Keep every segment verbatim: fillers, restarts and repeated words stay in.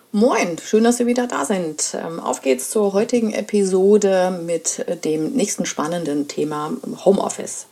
Moin, schön, dass Sie wieder da sind. Ähm, Auf geht's zur heutigen Episode mit dem nächsten spannenden Thema Homeoffice.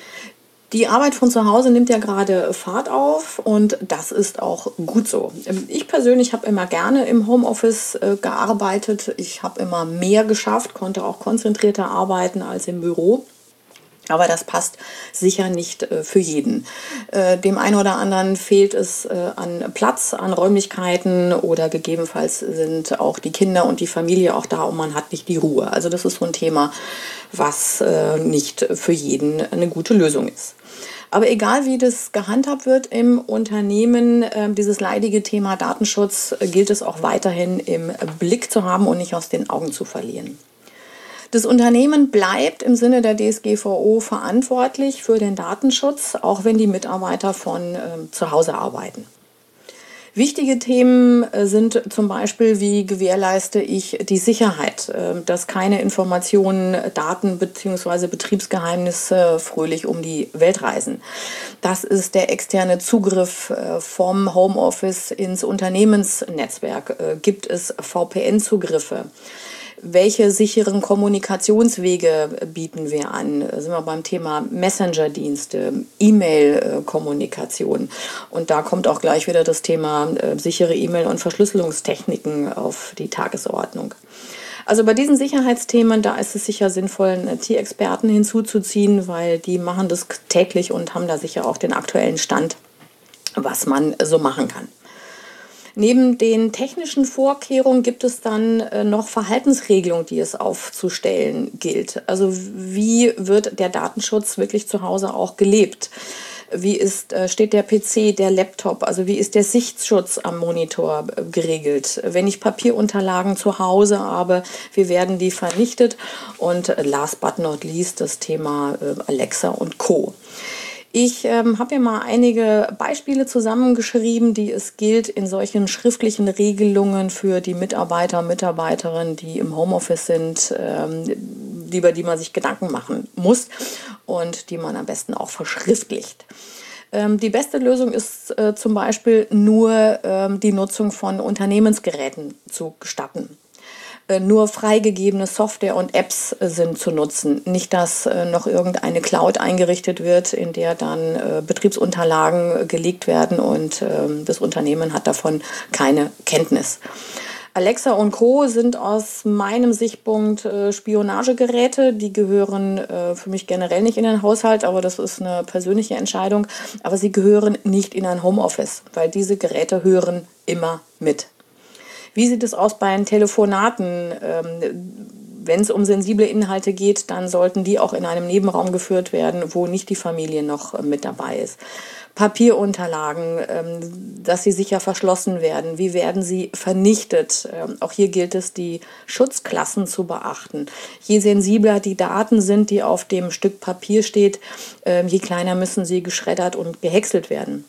Die Arbeit von zu Hause nimmt ja gerade Fahrt auf und das ist auch gut so. Ähm, Ich persönlich habe immer gerne im Homeoffice äh, gearbeitet. Ich habe immer mehr geschafft, konnte auch konzentrierter arbeiten als im Büro. Aber das passt sicher nicht äh, für jeden. Äh, dem einen oder anderen fehlt es äh, an Platz, an Räumlichkeiten oder gegebenenfalls sind auch die Kinder und die Familie auch da und man hat nicht die Ruhe. Also das ist so ein Thema, was äh, nicht für jeden eine gute Lösung ist. Aber egal wie das gehandhabt wird im Unternehmen, äh, dieses leidige Thema Datenschutz äh, gilt es auch weiterhin im Blick zu haben und nicht aus den Augen zu verlieren. Das Unternehmen bleibt im Sinne der D S G V O verantwortlich für den Datenschutz, auch wenn die Mitarbeiter von äh, zu Hause arbeiten. Wichtige Themen äh, sind zum Beispiel, wie gewährleiste ich die Sicherheit, äh, dass keine Informationen, Daten bzw. Betriebsgeheimnisse fröhlich um die Welt reisen. Das ist der externe Zugriff äh, vom Homeoffice ins Unternehmensnetzwerk. Äh, gibt es V P N-Zugriffe? Welche sicheren Kommunikationswege bieten wir an? Da sind wir beim Thema Messenger-Dienste, E-Mail-Kommunikation. Und da kommt auch gleich wieder das Thema äh, sichere E-Mail- und Verschlüsselungstechniken auf die Tagesordnung. Also bei diesen Sicherheitsthemen, da ist es sicher sinnvoll, einen T I-Experten hinzuzuziehen, weil die machen das täglich und haben da sicher auch den aktuellen Stand, was man so machen kann. Neben den technischen Vorkehrungen gibt es dann äh, noch Verhaltensregelungen, die es aufzustellen gilt. Also wie wird der Datenschutz wirklich zu Hause auch gelebt? Wie ist, äh, steht der P C, der Laptop, also wie ist der Sichtschutz am Monitor äh, geregelt? Wenn ich Papierunterlagen zu Hause habe, wie werden die vernichtet? Und äh, last but not least das Thema äh, Alexa und Co. Ich ähm, habe ja mal einige Beispiele zusammengeschrieben, die es gilt in solchen schriftlichen Regelungen für die Mitarbeiter, Mitarbeiterinnen, die im Homeoffice sind, ähm, über die man sich Gedanken machen muss und die man am besten auch verschriftlicht. Ähm, die beste Lösung ist äh, zum Beispiel nur ähm, die Nutzung von Unternehmensgeräten zu gestatten. Nur freigegebene Software und Apps sind zu nutzen. Nicht, dass noch irgendeine Cloud eingerichtet wird, in der dann Betriebsunterlagen gelegt werden und das Unternehmen hat davon keine Kenntnis. Alexa und Co. sind aus meinem Sichtpunkt äh, Spionagegeräte. Die gehören äh, für mich generell nicht in den Haushalt, aber das ist eine persönliche Entscheidung. Aber sie gehören nicht in ein Homeoffice, weil diese Geräte hören immer mit. Wie sieht es aus bei den Telefonaten? Ähm, wenn es um sensible Inhalte geht, dann sollten die auch in einem Nebenraum geführt werden, wo nicht die Familie noch äh, mit dabei ist. Papierunterlagen, ähm, dass sie sicher verschlossen werden. Wie werden sie vernichtet? Ähm, auch hier gilt es, die Schutzklassen zu beachten. Je sensibler die Daten sind, die auf dem Stück Papier steht, ähm, je kleiner müssen sie geschreddert und gehäckselt werden.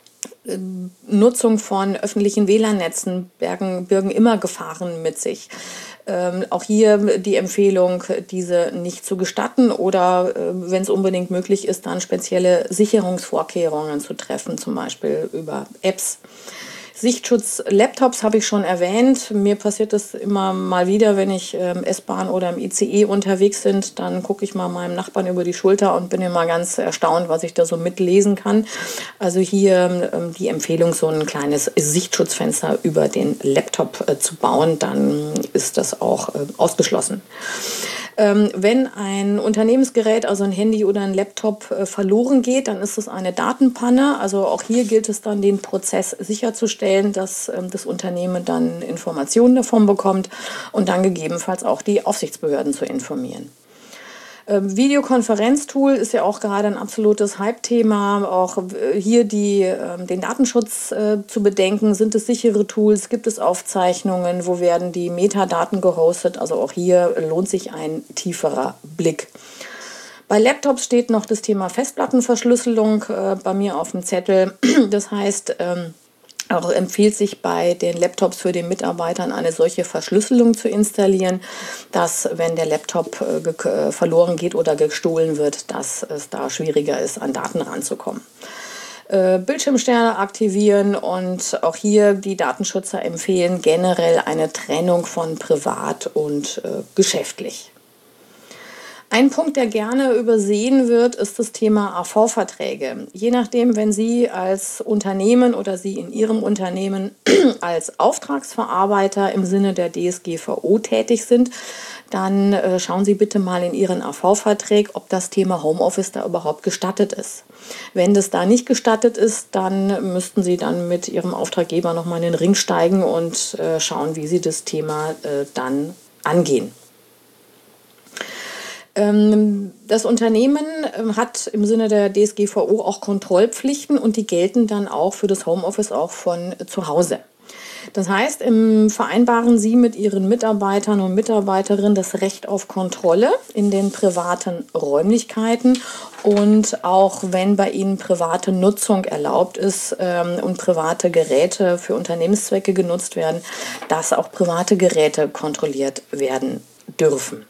Nutzung von öffentlichen W L A N-Netzen bergen, birgen immer Gefahren mit sich. Ähm, auch hier die Empfehlung, diese nicht zu gestatten oder, äh, wenn es unbedingt möglich ist, dann spezielle Sicherungsvorkehrungen zu treffen, zum Beispiel über Apps. Sichtschutz Laptops habe ich schon erwähnt. Mir passiert das immer mal wieder, wenn ich ähm, S-Bahn oder im I C E unterwegs bin. Dann gucke ich mal meinem Nachbarn über die Schulter und bin immer ganz erstaunt, was ich da so mitlesen kann. Also hier ähm, die Empfehlung, so ein kleines Sichtschutzfenster über den Laptop äh, zu bauen, dann ist das auch äh, ausgeschlossen. Ähm, wenn ein Unternehmensgerät, also ein Handy oder ein Laptop äh, verloren geht, dann ist es eine Datenpanne. Also auch hier gilt es dann, den Prozess sicherzustellen, dass ähm, das Unternehmen dann Informationen davon bekommt und dann gegebenenfalls auch die Aufsichtsbehörden zu informieren. Ähm, Videokonferenztool ist ja auch gerade ein absolutes Hype-Thema. Auch äh, hier die, äh, den Datenschutz äh, zu bedenken. Sind es sichere Tools? Gibt es Aufzeichnungen? Wo werden die Metadaten gehostet? Also auch hier lohnt sich ein tieferer Blick. Bei Laptops steht noch das Thema Festplattenverschlüsselung äh, bei mir auf dem Zettel. Das heißt, ähm, Auch empfiehlt sich bei den Laptops für den Mitarbeitern eine solche Verschlüsselung zu installieren, dass, wenn der Laptop äh, verloren geht oder gestohlen wird, dass es da schwieriger ist, an Daten ranzukommen. äh, Bildschirmsterne aktivieren und auch hier die Datenschützer empfehlen generell eine Trennung von privat und äh, geschäftlich. Ein Punkt, der gerne übersehen wird, ist das Thema A V-Verträge. Je nachdem, wenn Sie als Unternehmen oder Sie in Ihrem Unternehmen als Auftragsverarbeiter im Sinne der D S G V O tätig sind, dann äh, schauen Sie bitte mal in Ihren A V-Vertrag, ob das Thema Homeoffice da überhaupt gestattet ist. Wenn das da nicht gestattet ist, dann müssten Sie dann mit Ihrem Auftraggeber nochmal in den Ring steigen und äh, schauen, wie Sie das Thema äh, dann angehen. Das Unternehmen hat im Sinne der D S G V O auch Kontrollpflichten und die gelten dann auch für das Homeoffice auch von zu Hause. Das heißt, vereinbaren Sie mit Ihren Mitarbeitern und Mitarbeiterinnen das Recht auf Kontrolle in den privaten Räumlichkeiten und auch wenn bei Ihnen private Nutzung erlaubt ist und private Geräte für Unternehmenszwecke genutzt werden, dass auch private Geräte kontrolliert werden dürfen.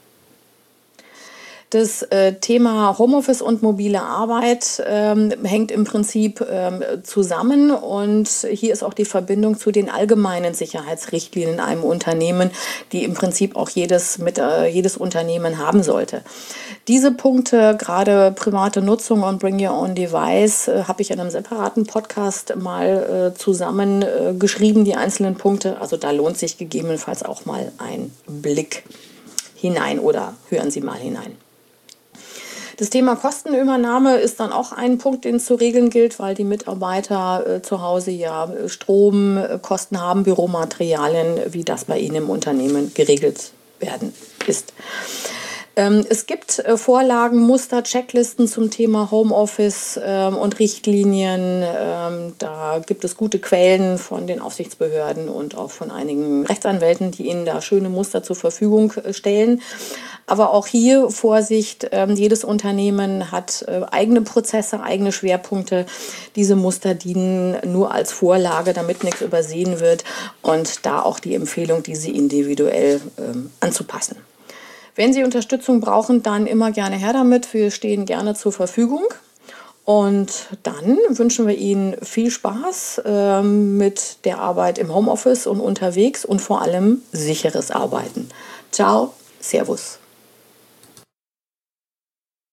Das äh, Thema Homeoffice und mobile Arbeit ähm, hängt im Prinzip ähm, zusammen und hier ist auch die Verbindung zu den allgemeinen Sicherheitsrichtlinien in einem Unternehmen, die im Prinzip auch jedes, mit, äh, jedes Unternehmen haben sollte. Diese Punkte, gerade private Nutzung und Bring Your Own Device, äh, habe ich in einem separaten Podcast mal äh, zusammen äh, geschrieben, die einzelnen Punkte. Also da lohnt sich gegebenenfalls auch mal ein Blick hinein oder hören Sie mal hinein. Das Thema Kostenübernahme ist dann auch ein Punkt, den es zu regeln gilt, weil die Mitarbeiter äh, zu Hause ja Stromkosten haben, Büromaterialien, wie das bei Ihnen im Unternehmen geregelt werden ist. Ähm, es gibt äh, Vorlagen, Muster, Checklisten zum Thema Homeoffice ähm, und Richtlinien. Ähm, da gibt es gute Quellen von den Aufsichtsbehörden und auch von einigen Rechtsanwälten, die Ihnen da schöne Muster zur Verfügung äh, stellen. Aber auch hier Vorsicht, äh, jedes Unternehmen hat äh, eigene Prozesse, eigene Schwerpunkte. Diese Muster dienen nur als Vorlage, damit nichts übersehen wird und da auch die Empfehlung, diese individuell äh, anzupassen. Wenn Sie Unterstützung brauchen, dann immer gerne her damit. Wir stehen gerne zur Verfügung. Und dann wünschen wir Ihnen viel Spaß äh, mit der Arbeit im Homeoffice und unterwegs und vor allem sicheres Arbeiten. Ciao, Servus.